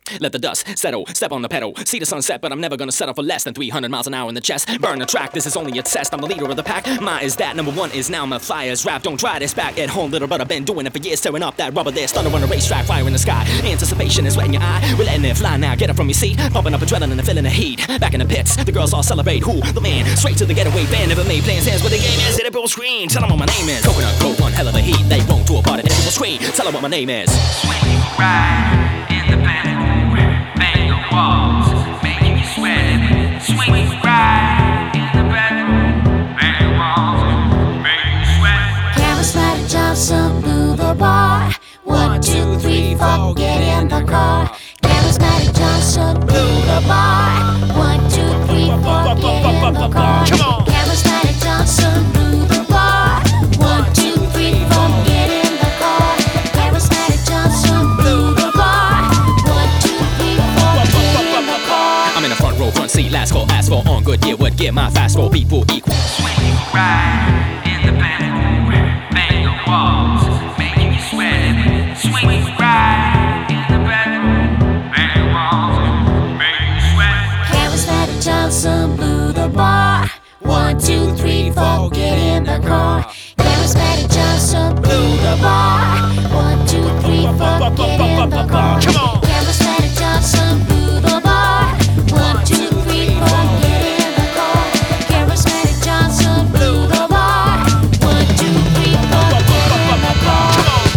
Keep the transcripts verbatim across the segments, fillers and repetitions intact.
Let the dust settle, step on the pedal. See the sunset, but I'm never gonna settle for less than three hundred miles an hour in the chest. Burn the track, this is only a test. I'm the leader of the pack. My is that, number one is now. My flyers rap, don't try this back at home, little brother. Been doing it for years, tearing up that rubber. There's thunder on the racetrack, fire in the sky. Anticipation is wet in your eye. We're letting it fly now. Get up from your seat, pumping up adrenaline and feeling the heat. Back in the pits, the girls all celebrate. Who? The man. Straight to the getaway band. Never made plans, hands with the game is. Hit a bill screen. Tell them what my name is. Coconut grove, one hell of a heat. They won't do a part of it. People scream. Tell them what my name is. Swing you right in the bedroom, bang the walls, making you sweat. Swing you right in the bedroom, bang the walls, making you sweat. Charismatic Johnson blew the bar. One, two, three, four, get in the car. Charismatic Johnson blew the bar. One, two, three, four, get in the car. Charismatic Johnson blew the bar. One, two, three, four, get in the car. Charismatic Johnson blew the bar. One, two, three, four, get in the car. I'm in the front row, front seat, last call, asphalt on good gear. Would get my fast four people equal. Swing you right in the bedroom, bang the walls, making you sweat. Swing you right in the bedroom, bang the walls, making you sweat. Charismatic Johnson blew the bar. One, two, three, four, get in the car. Charismatic Johnson blew the bar. One, two, three, four, get in the car. Charismatic Johnson blew the bar. One, two, three, four, get in the car. Charismatic Johnson blew the bar. One, two, three, four, get in the car.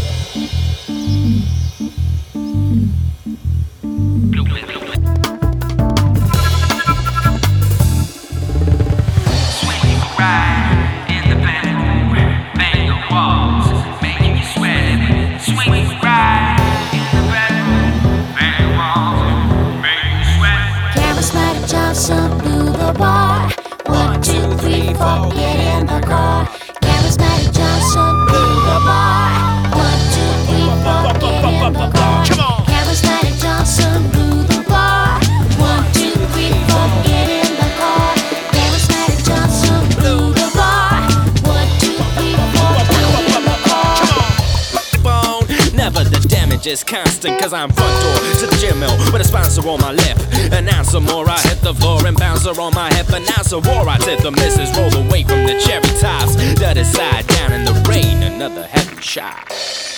Swing you right in the bedroom, bang the walls, making you sweat. Swing you right in the bedroom, bang the walls, making you sweat. Charismatic Johnson blew the bar. One, two, three, four, get in the car. Charismatic Johnson blew the bar. One, two, three, four, get in the car. Charismatic Johnson blew the bar. One, two, three, four, get in the car. Charismatic Johnson blew the bar. One, two, three, four, get in the car. Bone. Never the damage is constant, cause I'm front door to the gym mill with a sponsor on my lip. And now some more, I hit the floor and bouncer on my hip. And now some more, I did the misses, roll away from the cherry tops. The other side down in the rain, another heavy shot.